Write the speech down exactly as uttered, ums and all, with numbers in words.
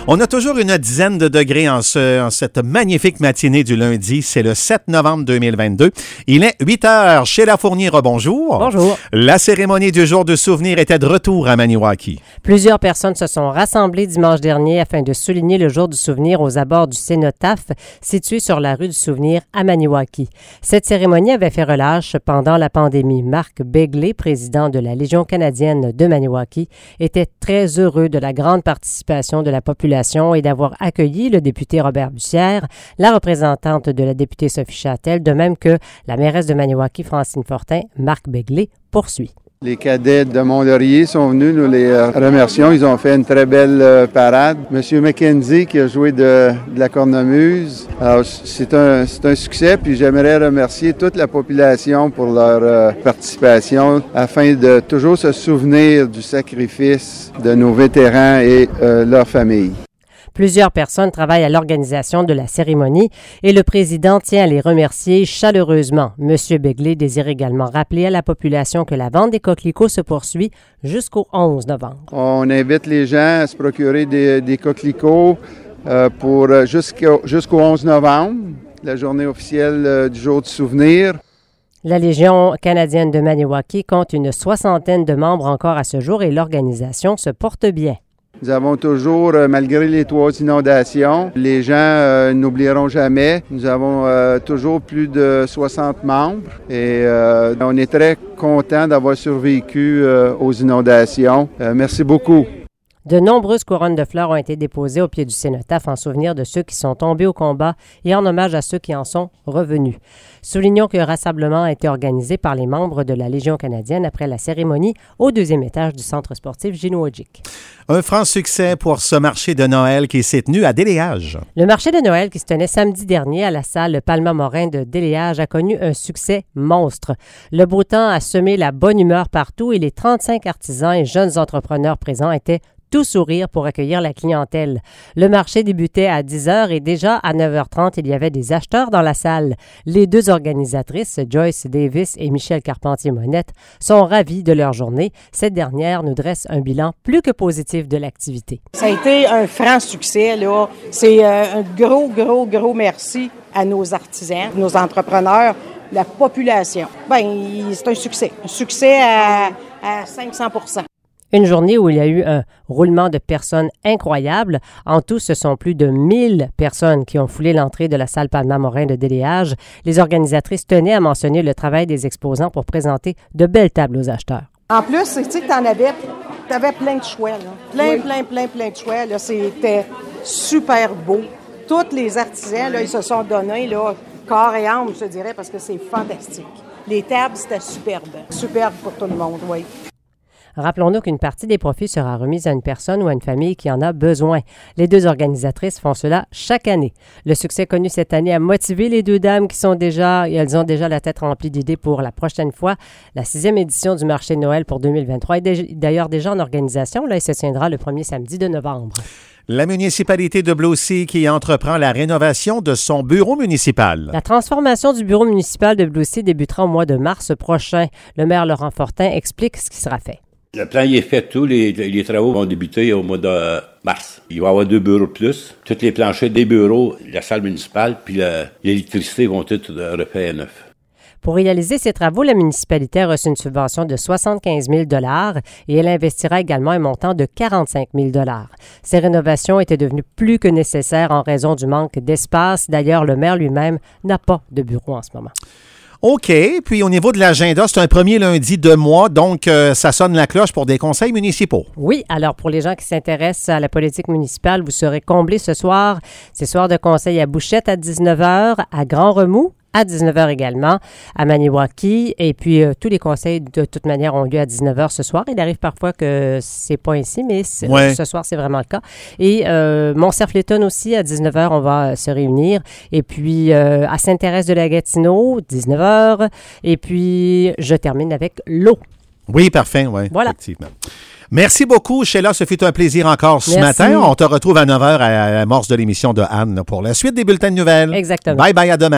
On a toujours une dizaine de degrés en, ce, en cette magnifique matinée du lundi. C'est le sept novembre deux mille vingt-deux. Il est huit heures. Sheila Fournier, rebonjour. Bonjour. La cérémonie du jour de souvenir était de retour à Maniwaki. Plusieurs personnes se sont rassemblées dimanche dernier afin de souligner le jour du souvenir aux abords du cénotaphe situé sur la rue du souvenir à Maniwaki. Cette cérémonie avait fait relâche pendant la pandémie. Marc Begley, président de la Légion canadienne de Maniwaki, était très heureux de la grande participation de la population et d'avoir accueilli le député Robert Bussière, la représentante de la députée Sophie Châtel, de même que la mairesse de Maniwaki, Francine Fortin. Marc Begley poursuit. Les cadets de Mont-Laurier sont venus, nous les remercions. Ils ont fait une très belle euh, parade. Monsieur McKenzie qui a joué de, de la cornemuse. Alors, c'est un, c'est un succès, puis j'aimerais remercier toute la population pour leur euh, participation afin de toujours se souvenir du sacrifice de nos vétérans et euh, leurs familles. Plusieurs personnes travaillent à l'organisation de la cérémonie et le président tient à les remercier chaleureusement. M. Begley désire également rappeler à la population que la vente des coquelicots se poursuit jusqu'au onze novembre. On invite les gens à se procurer des, des coquelicots euh, pour jusqu'au, jusqu'au onze novembre, la journée officielle euh, du jour du souvenir. La Légion canadienne de Maniwaki compte une soixantaine de membres encore à ce jour et l'organisation se porte bien. Nous avons toujours, euh, malgré les trois inondations, les gens euh, n'oublieront jamais. Nous avons euh, toujours plus de soixante membres et euh, on est très contents d'avoir survécu euh, aux inondations. Euh, merci beaucoup. De nombreuses couronnes de fleurs ont été déposées au pied du cénotaphe en souvenir de ceux qui sont tombés au combat et en hommage à ceux qui en sont revenus. Soulignons que le rassemblement a été organisé par les membres de la Légion canadienne après la cérémonie au deuxième étage du centre sportif Gino-Odjick. Un franc succès pour ce marché de Noël qui s'est tenu à Déléage. Le marché de Noël qui se tenait samedi dernier à la salle Palma-Morin de Déléage a connu un succès monstre. Le beau temps a semé la bonne humeur partout et les trente-cinq artisans et jeunes entrepreneurs présents étaient tout sourire pour accueillir la clientèle. Le marché débutait à dix heures et déjà à neuf heures trente, il y avait des acheteurs dans la salle. Les deux organisatrices, Joyce Davis et Michel Carpentier-Monette, sont ravis de leur journée. Cette dernière nous dresse un bilan plus que positif de l'activité. Ça a été un franc succès, là. C'est euh, un gros, gros, gros merci à nos artisans, nos entrepreneurs, la population. Bien, c'est un succès. Un succès à, à cinq cents pour cent. Une journée où il y a eu un roulement de personnes incroyable. En tout, ce sont plus de mille personnes qui ont foulé l'entrée de la salle Palma-Morin de Déléage. Les organisatrices tenaient à mentionner le travail des exposants pour présenter de belles tables aux acheteurs. En plus, tu sais que tu en avais, tu avais plein de choix, là. Plein, oui. plein, plein, plein de choix. Là. C'était super beau. Tous les artisans, là, ils se sont donnés, là, corps et âme, je dirais, parce que c'est fantastique. Les tables, c'était superbe. Superbe pour tout le monde, oui. Rappelons-nous qu'une partie des profits sera remise à une personne ou à une famille qui en a besoin. Les deux organisatrices font cela chaque année. Le succès connu cette année a motivé les deux dames qui sont déjà, elles ont déjà la tête remplie d'idées pour la prochaine fois. La sixième édition du marché de Noël pour deux mille vingt-trois est d'ailleurs déjà en organisation. Là, il se tiendra le premier samedi de novembre. La municipalité de Blaucy qui entreprend la rénovation de son bureau municipal. La transformation du bureau municipal de Blaucy débutera au mois de mars prochain. Le maire Laurent Fortin explique ce qui sera fait. Le plan y est fait, tous les, les travaux vont débuter au mois de mars. Il va y avoir deux bureaux de plus. Toutes les planchers des bureaux, la salle municipale, puis la, l'électricité vont toutes refaire à neuf. Pour réaliser ces travaux, la municipalité a reçu une subvention de soixante-quinze mille dollars et elle investira également un montant de quarante-cinq mille dollars. Ces rénovations étaient devenues plus que nécessaires en raison du manque d'espace. D'ailleurs, le maire lui-même n'a pas de bureau en ce moment. OK. Puis au niveau de l'agenda, c'est un premier lundi de mois, donc euh, ça sonne la cloche pour des conseils municipaux. Oui. Alors, pour les gens qui s'intéressent à la politique municipale, vous serez comblés ce soir. C'est soir de conseil à Bouchette à dix-neuf heures, à Grand-Remous à dix-neuf heures également, à Maniwaki. Et puis, euh, tous les conseils, de toute manière, ont lieu à dix-neuf heures ce soir. Il arrive parfois que c'est pas ainsi, mais ouais. ce soir, c'est vraiment le cas. Et euh, Mont-Cerf-Léton aussi, à dix-neuf heures, on va se réunir. Et puis, euh, à Sainte-Thérèse de la Gatineau, dix-neuf heures. Et puis, je termine avec l'eau. Oui, parfait, oui, voilà. Effectivement. Merci beaucoup, Sheila. Ce fut un plaisir encore ce Merci. matin. On te retrouve à neuf heures à l'amorce de l'émission de Anne pour la suite des bulletins de nouvelles. Exactement. Bye bye, à demain.